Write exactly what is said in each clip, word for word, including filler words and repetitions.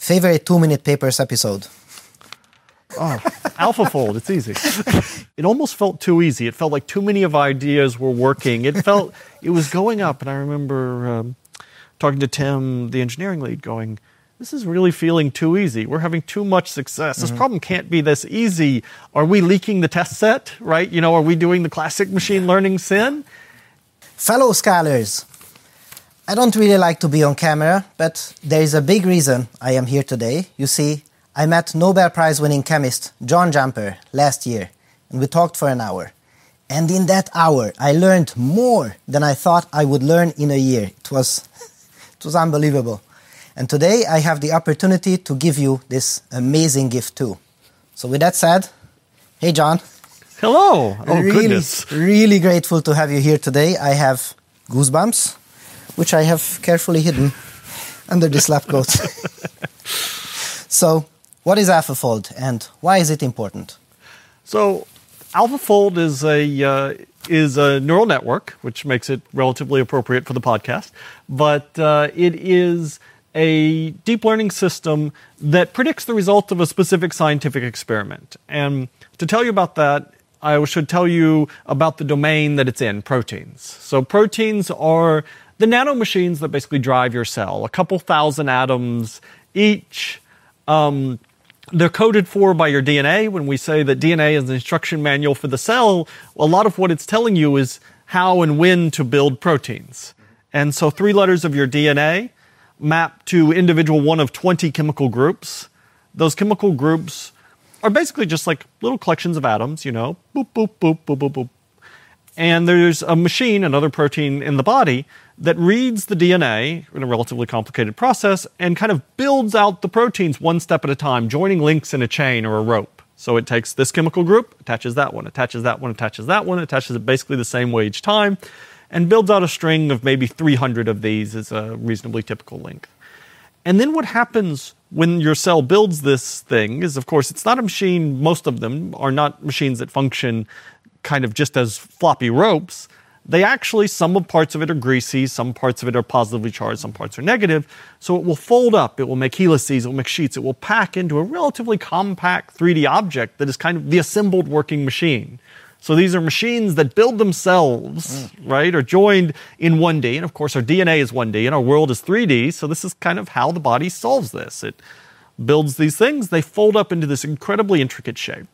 Favorite two-minute papers episode? Oh, AlphaFold, it's easy. It almost felt too easy. It felt like too many of our ideas were working. It felt, it was going up, and I remember um, talking to Tim, the engineering lead, going, this is really feeling too easy. We're having too much success. This mm-hmm. problem can't be this easy. Are we leaking the test set, right? You know, are we doing the classic machine learning sin? Fellow scholars, I don't really like to be on camera, but there is a big reason I am here today. You see, I met Nobel Prize-winning chemist John Jumper last year, and we talked for an hour. And in that hour, I learned more than I thought I would learn in a year. It was, it was unbelievable. And today, I have the opportunity to give you this amazing gift too. So with that said, hey John. Hello. Oh, really, goodness. Really grateful to have you here today. I have goosebumps, which I have carefully hidden under this lab coat. So, what is AlphaFold and why is it important? So, AlphaFold is a uh, is a neural network, which makes it relatively appropriate for the podcast. But uh, it is a deep learning system that predicts the result of a specific scientific experiment. And to tell you about that, I should tell you about the domain that it's in, proteins. So proteins are the nanomachines that basically drive your cell. A couple thousand atoms each. Um, they're coded for by your D N A. When we say that D N A is an instruction manual for the cell, a lot of what it's telling you is how and when to build proteins. And so three letters of your D N A map to individual one of twenty chemical groups. Those chemical groups are basically just like little collections of atoms, you know, boop, boop, boop, boop, boop, boop. And there's a machine, another protein in the body, that reads the D N A in a relatively complicated process and kind of builds out the proteins one step at a time, joining links in a chain or a rope. So it takes this chemical group, attaches that one, attaches that one, attaches that one, attaches it basically the same way each time, and builds out a string of maybe three hundred of these as a reasonably typical length. And then what happens when your cell builds this thing is, of course, it's not a machine. Most of them are not machines that function kind of just as floppy ropes. They actually, some of parts of it are greasy, some parts of it are positively charged, some parts are negative. So it will fold up, it will make helices, it will make sheets, it will pack into a relatively compact three D object that is kind of the assembled working machine. So these are machines that build themselves, mm. right, are joined in one D. And of course, our D N A is one D and our world is three D. So this is kind of how the body solves this. It builds these things, they fold up into this incredibly intricate shape.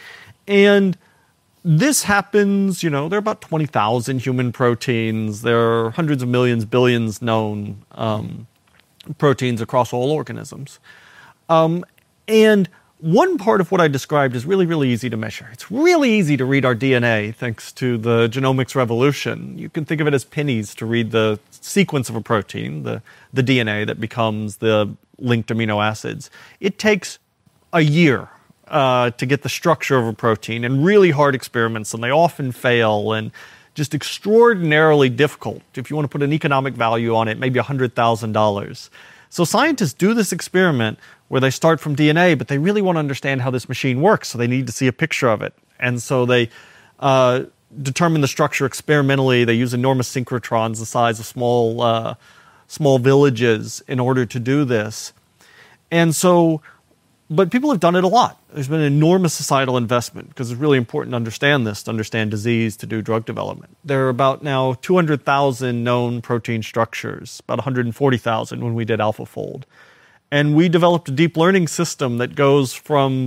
And this happens, you know, there are about twenty thousand human proteins. There are hundreds of millions, billions known um, proteins across all organisms. Um, and one part of what I described is really, really easy to measure. It's really easy to read our D N A thanks to the genomics revolution. You can think of it as pennies to read the sequence of a protein, the, the D N A that becomes the linked amino acids. It takes a year Uh, to get the structure of a protein, and really hard experiments, and they often fail, and just extraordinarily difficult. If you want to put an economic value on it, maybe one hundred thousand dollars. So scientists do this experiment where they start from D N A, but they really want to understand how this machine works, so they need to see a picture of it. And so they uh, determine the structure experimentally. They use enormous synchrotrons the size of small, uh, small villages in order to do this. And so But people have done it a lot. There's been an enormous societal investment because it's really important to understand this, to understand disease, to do drug development. There are about now two hundred thousand known protein structures, about one hundred forty thousand when we did AlphaFold. And we developed a deep learning system that goes from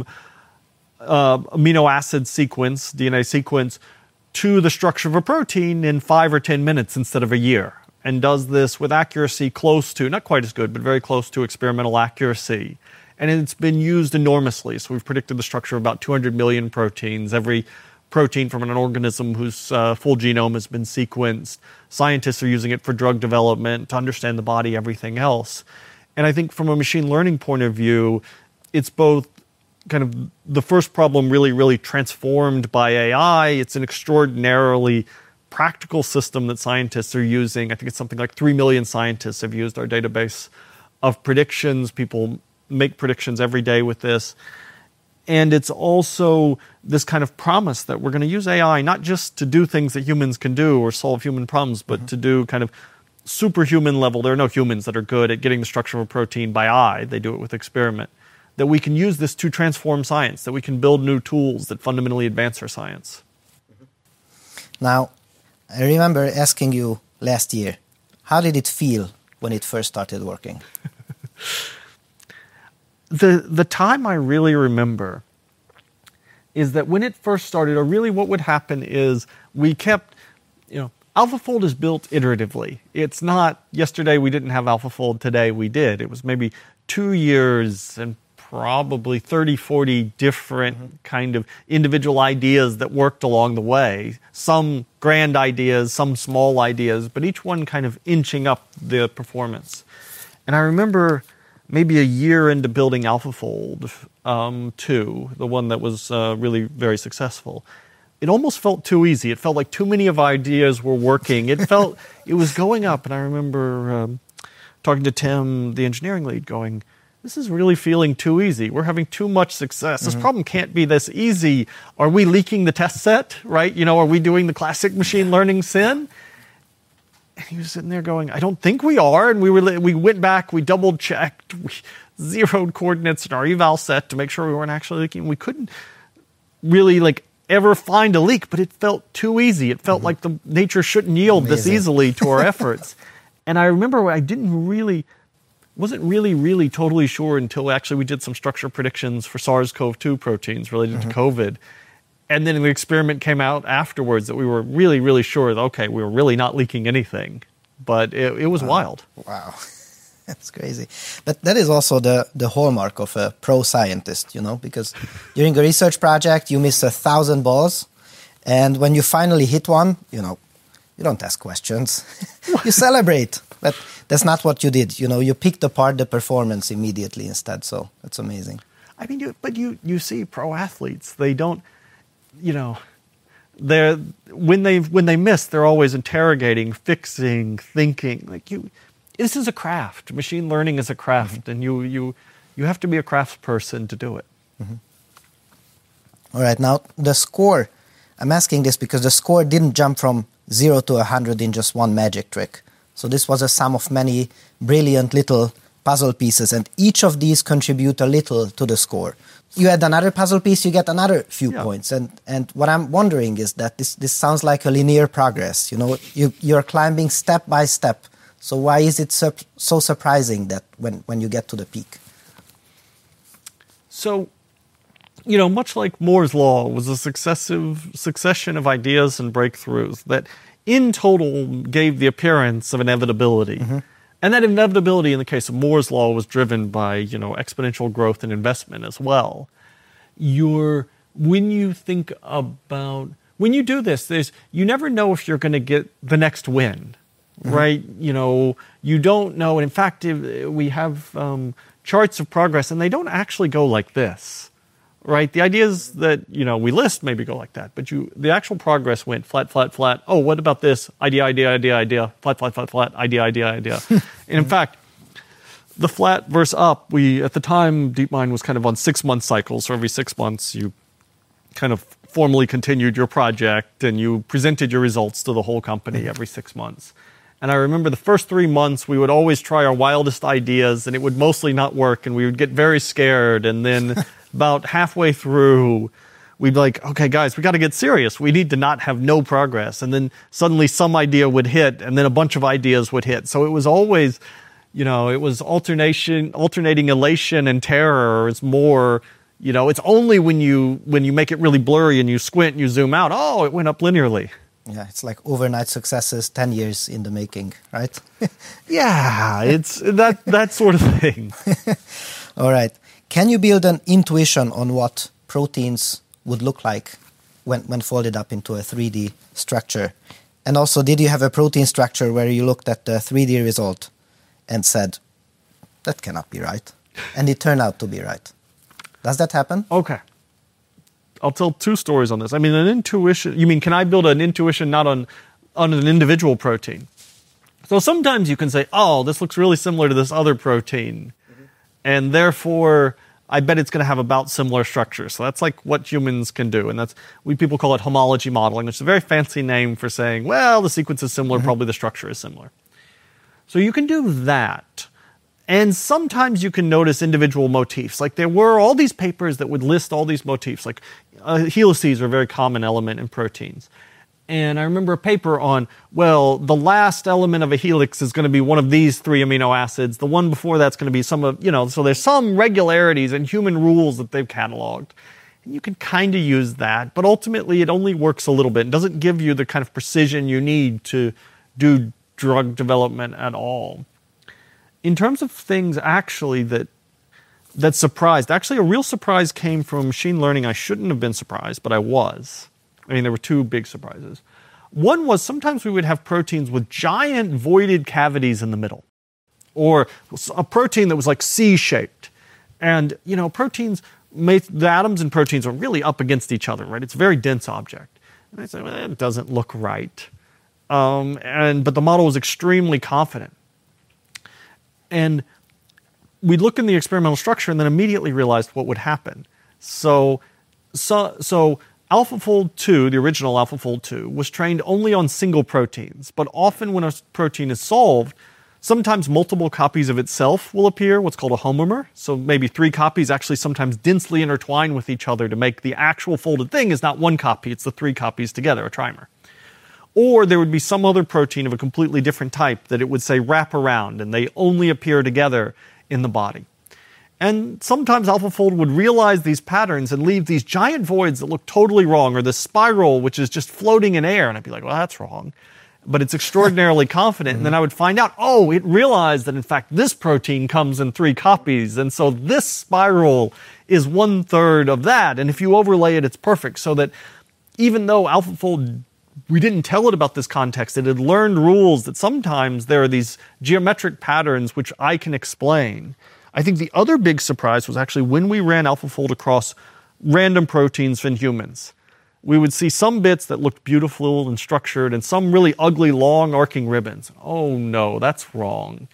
uh, amino acid sequence, D N A sequence, to the structure of a protein in five or ten minutes instead of a year, and does this with accuracy close to, not quite as good, but very close to experimental accuracy. And it's been used enormously. So we've predicted the structure of about two hundred million proteins, every protein from an organism whose uh, full genome has been sequenced. Scientists are using it for drug development, to understand the body, everything else. And I think from a machine learning point of view, it's both kind of the first problem really, really transformed by A I. It's an extraordinarily practical system that scientists are using. I think it's something like three million scientists have used our database of predictions. People make predictions every day with this. And it's also this kind of promise that we're going to use A I not just to do things that humans can do or solve human problems, but mm-hmm. to do kind of superhuman level, there are no humans that are good at getting the structure of a protein by eye. They do it with experiment. That we can use this to transform science, that we can build new tools that fundamentally advance our science. Now, I remember asking you last year, how did it feel when it first started working? the the time I really remember is that when it first started, or really what would happen is we kept, you know, AlphaFold is built iteratively. It's not yesterday we didn't have AlphaFold, today we did. It was maybe two years and probably thirty, forty different mm-hmm. kind of individual ideas that worked along the way. Some grand ideas, some small ideas, but each one kind of inching up the performance. And I remember maybe a year into building AlphaFold um, two, the one that was uh, really very successful, it almost felt too easy. It felt like too many of our ideas were working. It felt, it was going up. And I remember um, talking to Tim, the engineering lead, going, this is really feeling too easy. We're having too much success. This mm-hmm. problem can't be this easy. Are we leaking the test set, right? You know, are we doing the classic machine learning sin? And he was sitting there going, I don't think we are. And we were, we went back, we double checked, we zeroed coordinates in our eval set to make sure we weren't actually leaking. We couldn't really like ever find a leak, but it felt too easy. It felt mm-hmm. like the nature shouldn't yield Amazing. This easily to our efforts. And I remember I didn't really, wasn't really, really totally sure until actually we did some structure predictions for SARS CoV two proteins related mm-hmm. to COVID. And then the experiment came out afterwards that we were really, really sure that, okay, we were really not leaking anything. But it, it was wow. wild. Wow. That's crazy. But that is also the, the hallmark of a pro scientist, you know, because during a research project, you miss a thousand balls. And when you finally hit one, you know, you don't ask questions. You celebrate. But that's not what you did. You know, you picked apart the performance immediately instead. So that's amazing. I mean, you, but you, you see pro athletes, they don't, you know, they're when they when they miss, they're always interrogating, fixing, thinking. Like you, this is a craft. Machine learning is a craft, mm-hmm. and you you you have to be a craftsperson to do it. Mm-hmm. All right, now the score. I'm asking this because the score didn't jump from zero to a hundred in just one magic trick. So this was a sum of many brilliant little puzzle pieces, and each of these contribute a little to the score. You add another puzzle piece, you get another few yeah. points. And, and what I'm wondering is that this, this sounds like a linear progress. You know, you, you're climbing step by step. So why is it so, so surprising that when, when you get to the peak? So, you know, much like Moore's Law was a successive succession of ideas and breakthroughs that in total gave the appearance of inevitability. Mm-hmm. And that inevitability in the case of Moore's Law was driven by, you know, exponential growth and investment as well. You're, when you think about, when you do this, there's, you never know if you're going to get the next win, mm-hmm. right? You know, you don't know. And in fact, if we have um, charts of progress and they don't actually go like this, right? The ideas that, you know, we list maybe go like that, but you, the actual progress went flat, flat, flat. Oh, what about this? Idea, idea, idea, idea, flat, flat, flat, flat, idea, idea, idea. And in fact, the flat versus up, we, at the time, DeepMind was kind of on six-month cycles. So every six months, you kind of formally continued your project and you presented your results to the whole company every six months. And I remember the first three months, we would always try our wildest ideas and it would mostly not work and we would get very scared. And then about halfway through, we'd be like, okay, guys, we got to get serious. We need to not have no progress. And then suddenly some idea would hit and then a bunch of ideas would hit. So it was always, you know, it was alternation, alternating elation and terror. It's more, you know, it's only when you, when you make it really blurry and you squint and you zoom out, oh, it went up linearly. Yeah, it's like overnight successes, ten years in the making, right? Yeah, it's that, that sort of thing. All right. Can you build an intuition on what proteins would look like when, when folded up into a three D structure? And also, did you have a protein structure where you looked at the three D result and said, that cannot be right? And it turned out to be right. Does that happen? Okay. I'll tell two stories on this. I mean, an intuition, you mean, can I build an intuition not on, on an individual protein? So sometimes you can say, oh, this looks really similar to this other protein. Mm-hmm. And therefore, I bet it's going to have about similar structure. So that's like what humans can do. And that's, we people call it homology modeling, which is a very fancy name for saying, well, the sequence is similar, mm-hmm. probably the structure is similar. So you can do that. And sometimes you can notice individual motifs. Like there were all these papers that would list all these motifs. Like uh, helices are a very common element in proteins. And I remember a paper on, well, the last element of a helix is going to be one of these three amino acids. The one before that's going to be some of, you know, so there's some regularities and human rules that they've cataloged. And you can kind of use that, but ultimately it only works a little bit. It doesn't give you the kind of precision you need to do drug development at all. In terms of things actually that that surprised, actually a real surprise came from machine learning. I shouldn't have been surprised, but I was. I mean, there were two big surprises. One was sometimes we would have proteins with giant voided cavities in the middle, or a protein that was like C-shaped. And, you know, proteins, the atoms in proteins are really up against each other, right? It's a very dense object. And I said, well, that doesn't look right. Um, and but the model was extremely confident. And we'd look in the experimental structure and then immediately realized what would happen. So, so, so AlphaFold two, the original AlphaFold two, was trained only on single proteins. But often when a protein is solved, sometimes multiple copies of itself will appear, what's called a homomer. So maybe three copies actually sometimes densely intertwine with each other to make the actual folded thing is not one copy, it's the three copies together, a trimer. Or there would be some other protein of a completely different type that it would say wrap around, and they only appear together in the body. And sometimes AlphaFold would realize these patterns and leave these giant voids that look totally wrong, or this spiral which is just floating in air, and I'd be like, well, that's wrong. But it's extraordinarily confident, and then I would find out, oh, it realized that in fact this protein comes in three copies, and so this spiral is one third of that, and if you overlay it, it's perfect. So that even though AlphaFold, we didn't tell it about this context, it had learned rules that sometimes there are these geometric patterns which I can explain. I think the other big surprise was actually when we ran AlphaFold across random proteins in humans. We would see some bits that looked beautiful and structured and some really ugly, long, arcing ribbons. Oh no, that's wrong.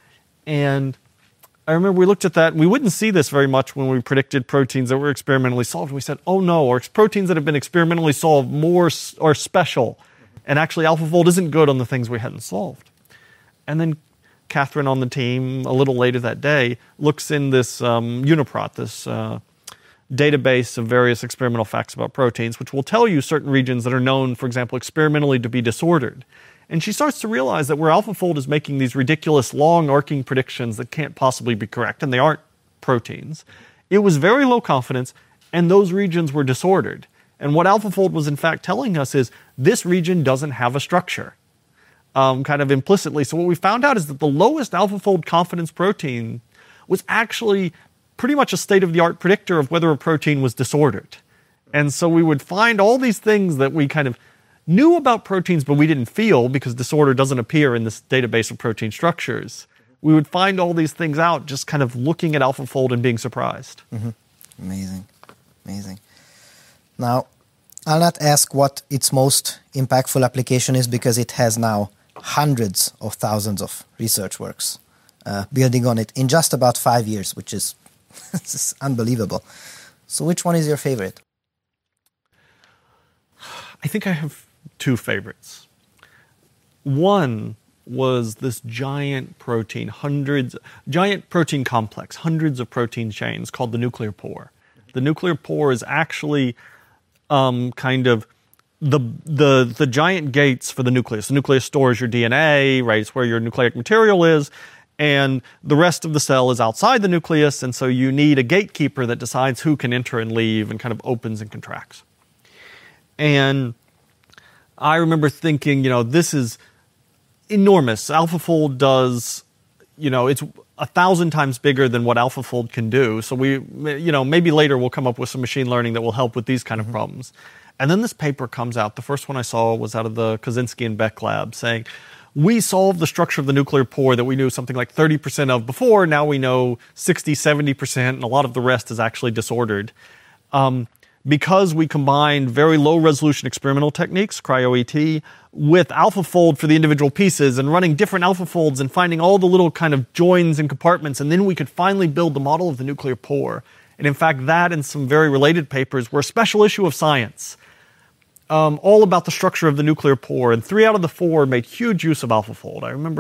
And I remember we looked at that, and we wouldn't see this very much when we predicted proteins that were experimentally solved. We said, oh no, or proteins that have been experimentally solved more are special. And actually AlphaFold isn't good on the things we hadn't solved. And then Catherine on the team, a little later that day, looks in this um, Uniprot, this uh, database of various experimental facts about proteins, which will tell you certain regions that are known, for example, experimentally to be disordered. And she starts to realize that where AlphaFold is making these ridiculous long arcing predictions that can't possibly be correct, and they aren't proteins, it was very low confidence, and those regions were disordered. And what AlphaFold was in fact telling us is this region doesn't have a structure. Um, kind of implicitly. So what we found out is that the lowest AlphaFold confidence protein was actually pretty much a state-of-the-art predictor of whether a protein was disordered. And so we would find all these things that we kind of knew about proteins but we didn't feel because disorder doesn't appear in this database of protein structures. We would find all these things out just kind of looking at AlphaFold and being surprised. Mm-hmm. Amazing. Amazing. Now, I'll not ask what its most impactful application is because it has now hundreds of thousands of research works uh, building on it in just about five years, which is, is unbelievable. So which one is your favorite? I think I have two favorites. One was this giant protein, hundreds, giant protein complex, hundreds of protein chains called the nuclear pore. The nuclear pore is actually um, kind of the the the giant gates for the nucleus. The nucleus stores your D N A, right? It's where your nucleic material is, and the rest of the cell is outside the nucleus, and so you need a gatekeeper that decides who can enter and leave and kind of opens and contracts. And I remember thinking, you know, this is enormous. AlphaFold does, you know, it's a thousand times bigger than what AlphaFold can do. So we, you know, maybe later we'll come up with some machine learning that will help with these kind of mm-hmm. problems. And then this paper comes out. The first one I saw was out of the Kosinski and Beck lab saying, we solved the structure of the nuclear pore that we knew something like thirty percent of before. Now we know sixty, seventy percent, and a lot of the rest is actually disordered. Um, because we combined very low resolution experimental techniques, cryo-E T, with AlphaFold for the individual pieces and running different AlphaFolds and finding all the little kind of joins and compartments, and then we could finally build the model of the nuclear pore. And in fact, that and some very related papers were a special issue of Science. Um, all about the structure of the nuclear pore, and three out of the four made huge use of AlphaFold. I remember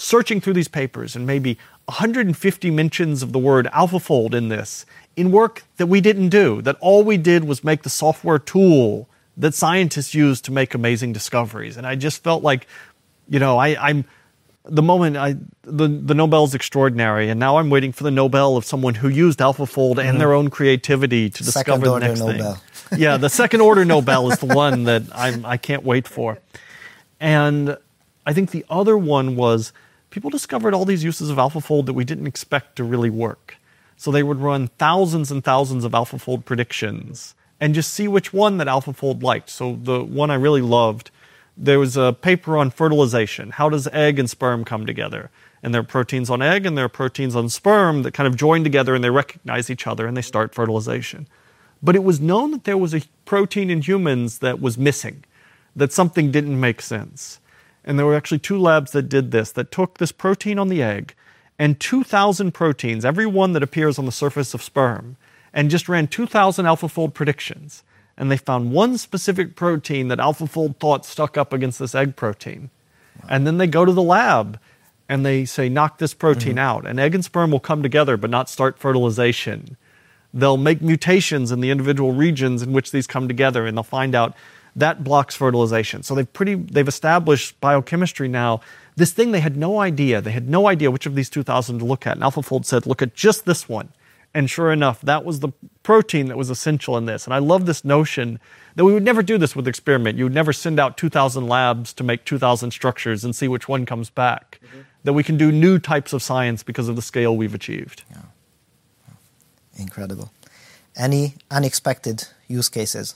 searching through these papers and maybe one hundred fifty mentions of the word AlphaFold in this, in work that we didn't do, that all we did was make the software tool that scientists use to make amazing discoveries. And I just felt like, you know, I, I'm, the moment I, the, the Nobel's extraordinary, and now I'm waiting for the Nobel of someone who used AlphaFold and mm-hmm. their own creativity to discover second the next Nobel. thing. Yeah, the second order Nobel is the one that I'm, I can't wait for. And I think the other one was people discovered all these uses of AlphaFold that we didn't expect to really work. So they would run thousands and thousands of AlphaFold predictions and just see which one that AlphaFold liked. So the one I really loved, there was a paper on fertilization. How does egg and sperm come together? And there are proteins on egg and there are proteins on sperm that kind of join together and they recognize each other and they start fertilization. But it was known that there was a protein in humans that was missing, that something didn't make sense. And there were actually two labs that did this, that took this protein on the egg and two thousand proteins, every one that appears on the surface of sperm, and just ran two thousand AlphaFold predictions. And they found one specific protein that AlphaFold thought stuck up against this egg protein. Wow. And then they go to the lab and they say, knock this protein mm-hmm. out. And egg and sperm will come together but not start fertilization. They'll make mutations in the individual regions in which these come together, and they'll find out that blocks fertilization. So they've pretty they've established biochemistry now. This thing they had no idea. They had no idea which of these two thousand to look at. And AlphaFold said, look at just this one. And sure enough, that was the protein that was essential in this. And I love this notion that we would never do this with experiment. You would never send out two thousand labs to make two thousand structures and see which one comes back. Mm-hmm. That we can do new types of science because of the scale we've achieved. Yeah. Incredible. Any unexpected use cases?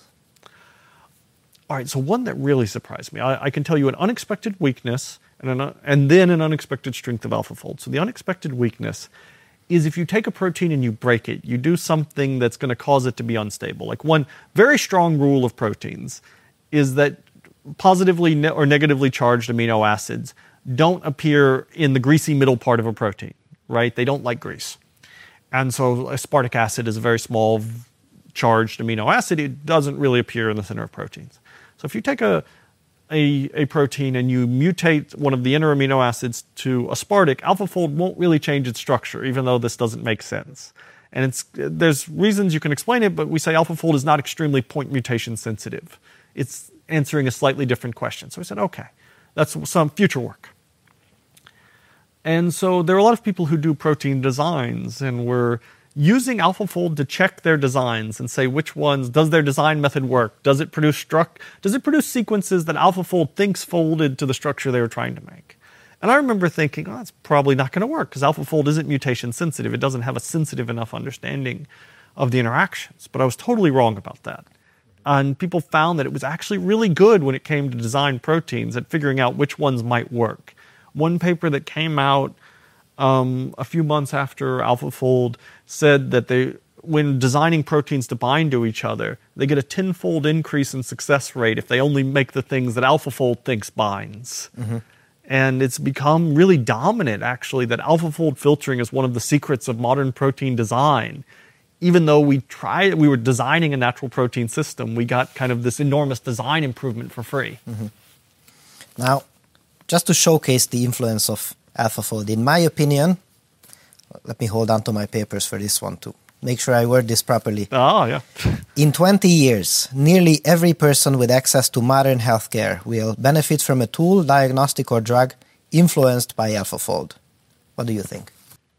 All right, so one that really surprised me. I, I can tell you an unexpected weakness and, an, and then an unexpected strength of AlphaFold. So the unexpected weakness is if you take a protein and you break it, you do something that's going to cause it to be unstable. Like one very strong rule of proteins is that positively ne- or negatively charged amino acids don't appear in the greasy middle part of a protein, right? They don't like grease. And so aspartic acid is a very small charged amino acid. It doesn't really appear in the center of proteins. So if you take a, a, a protein and you mutate one of the inner amino acids to aspartic, AlphaFold won't really change its structure, even though this doesn't make sense. And it's, there's reasons you can explain it, but we say AlphaFold is not extremely point mutation sensitive. It's answering a slightly different question. So we said, okay, that's some future work. And so there are a lot of people who do protein designs, and we're using AlphaFold to check their designs and say which ones, does their design method work? Does it produce struct, does it produce sequences that AlphaFold thinks folded to the structure they were trying to make? And I remember thinking, oh, that's probably not going to work because AlphaFold isn't mutation sensitive. It doesn't have a sensitive enough understanding of the interactions. But I was totally wrong about that. And people found that it was actually really good when it came to design proteins at figuring out which ones might work. One paper that came out um, a few months after AlphaFold said that they, when designing proteins to bind to each other, they get a tenfold increase in success rate if they only make the things that AlphaFold thinks binds. Mm-hmm. And it's become really dominant, actually, that AlphaFold filtering is one of the secrets of modern protein design. Even though we tried, we were designing a natural protein system, we got kind of this enormous design improvement for free. Mm-hmm. Now, just to showcase the influence of AlphaFold, in my opinion, let me hold on to my papers for this one to make sure I word this properly. Oh, yeah. In twenty years, nearly every person with access to modern healthcare will benefit from a tool, diagnostic, or drug influenced by AlphaFold. What do you think?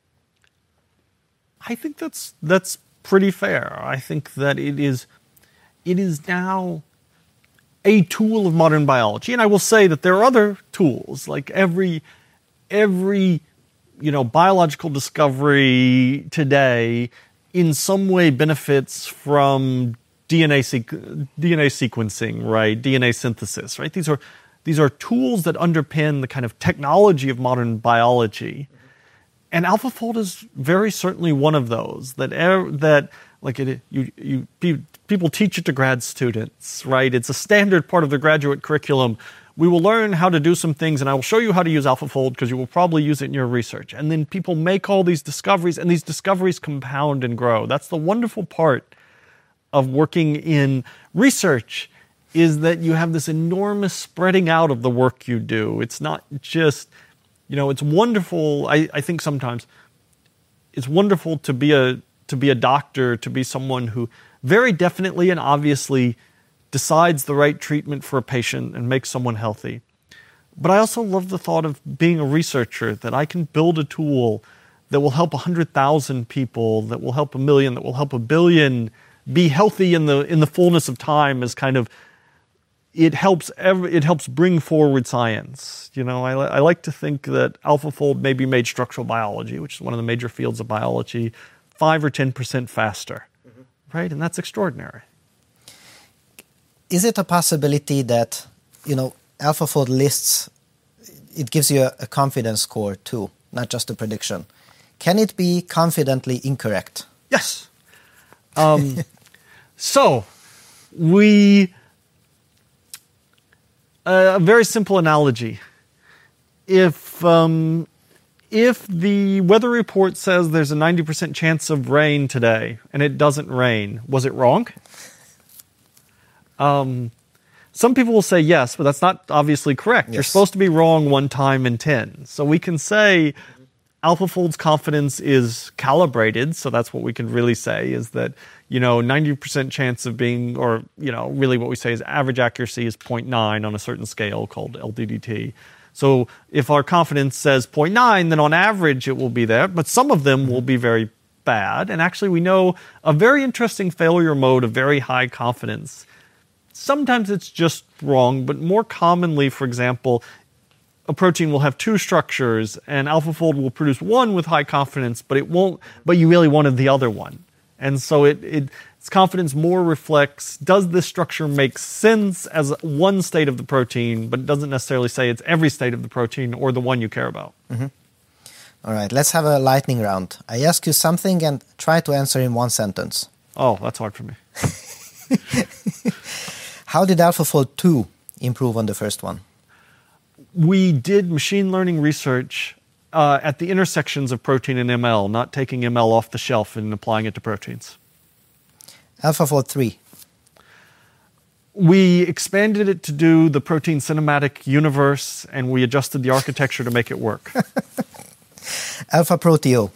I think that's that's pretty fair. I think that it is it is now a tool of modern biology. And I will say that there are other tools, like every every you know biological discovery today in some way benefits from D N A sequ- D N A sequencing, right? D N A synthesis, right? These are these are tools that underpin the kind of technology of modern biology. And AlphaFold is very certainly one of those that er, that like it you you people teach it to grad students, right? It's a standard part of the graduate curriculum. We will learn how to do some things, and I will show you how to use AlphaFold because you will probably use it in your research. And then people make all these discoveries, and these discoveries compound and grow. That's the wonderful part of working in research, is that you have this enormous spreading out of the work you do. It's not just You know, it's wonderful. I, I think sometimes it's wonderful to be a to be a doctor, to be someone who very definitely and obviously decides the right treatment for a patient and makes someone healthy. But I also love the thought of being a researcher, that I can build a tool that will help one hundred thousand people, that will help a million, that will help a billion be healthy in the in the fullness of time, as kind of it helps every, it helps bring forward science. You know, I, I like to think that AlphaFold maybe made structural biology, which is one of the major fields of biology, five or ten percent faster, mm-hmm. right? And that's extraordinary. Is it a possibility that, you know, AlphaFold lists, it gives you a, a confidence score too, not just a prediction. Can it be confidently incorrect? Yes. Um, so, we, uh, a very simple analogy. If, um, if the weather report says there's a ninety percent chance of rain today and it doesn't rain, was it wrong? Um, some people will say yes, but that's not obviously correct. Yes. You're supposed to be wrong one time in ten. So we can say AlphaFold's confidence is calibrated. So that's what we can really say, is that, you know, ninety percent chance of being, or, you know, really what we say is average accuracy is zero point nine on a certain scale called L D D T. So if our confidence says zero point nine, then on average it will be there, but some of them will be very bad. And actually we know a very interesting failure mode of very high confidence. Sometimes it's just wrong, but more commonly, for example, a protein will have two structures, and AlphaFold will produce one with high confidence, but it won't. But you really wanted the other one, and so it, it its confidence more reflects: does this structure make sense as one state of the protein, but it doesn't necessarily say it's every state of the protein or the one you care about. Mm-hmm. All right, let's have a lightning round. I ask you something and try to answer in one sentence. Oh, that's hard for me. How did AlphaFold two improve on the first one? We did machine learning research uh, at the intersections of protein and M L, not taking M L off the shelf and applying it to proteins. AlphaFold three. We expanded it to do the protein cinematic universe, and we adjusted the architecture to make it work. AlphaProteo.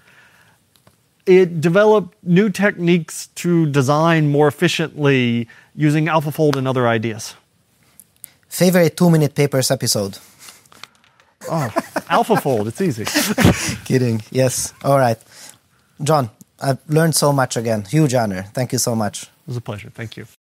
It developed new techniques to design more efficiently using AlphaFold and other ideas. Favorite two-minute papers episode? Oh, AlphaFold, it's easy. Kidding, yes. All right. John, I've learned so much again. Huge honor. Thank you so much. It was a pleasure. Thank you.